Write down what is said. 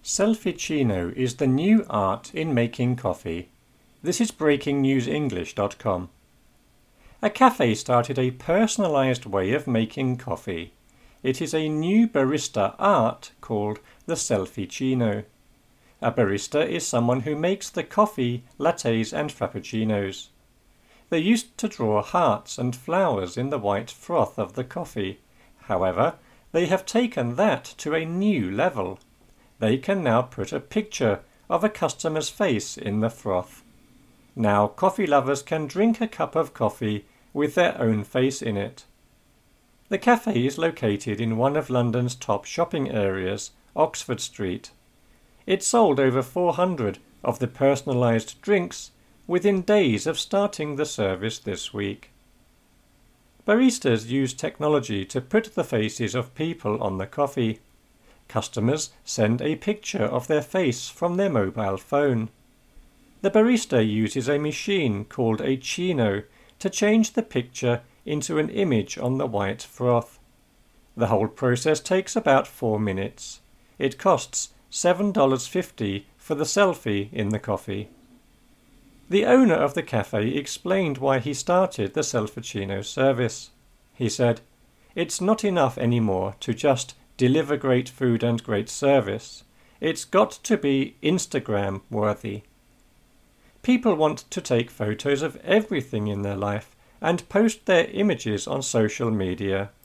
Selfie-chino is the new art in making coffee. This is breakingnewsenglish.com. A cafe started a personalized way of making coffee. It is a new barista art called the selfie-chino. A barista is someone who makes the coffee, lattes and frappuccinos. They used to draw hearts and flowers in the white froth of the coffee. However, they have taken that to a new level. They can now put a picture of a customer's face in the froth. Now coffee lovers can drink a cup of coffee with their own face in it. The cafe is located in one of London's top shopping areas, Oxford Street. It sold over 400 of the personalised drinks within days of starting the service this week. Baristas use technology to put the faces of people on the coffee. Customers send a picture of their face from their mobile phone. The barista uses a machine called a chino to change the picture into an image on the white froth. The whole process takes about 4 minutes. It costs $7.50 for the selfie in the coffee. The owner of the cafe explained why he started the selfie-chino service. He said, "It's not enough anymore to just deliver great food and great service. It's got to be Instagram worthy. People want to take photos of everything in their life and post their images on social media.